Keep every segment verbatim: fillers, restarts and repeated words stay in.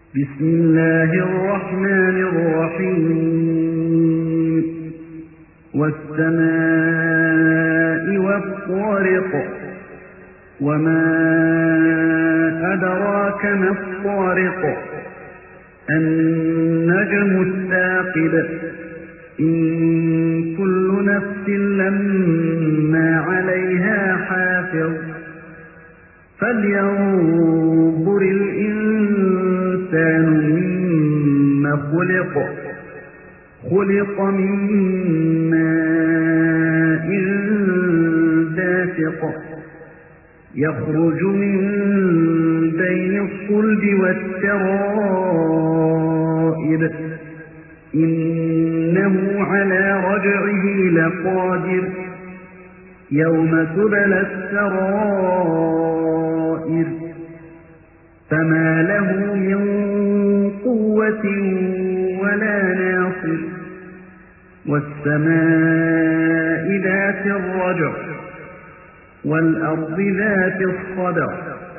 بسم الله الرحمن الرحيم والسماء والطارق وما أدراك ما الطارق النجم الثاقب إن كل نفس لما عليها حافظ فلينظر الإنسان مما خلق خلق من ماء دافق يخرج من بين الصلب والترائب إنه على رجعه لقادر يوم تبلى السرائر فما له من قوة ولا ناصر والسماء ذات الرجع والأرض ذات الصدع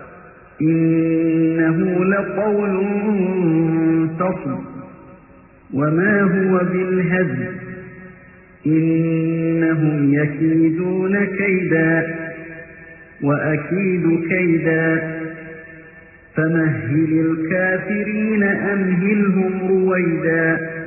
إنه لقول فصل وما هو بالهزل إنهم يكيدون كيدا وأكيد كيدا فمهل الكافرين أمهلهم رويدا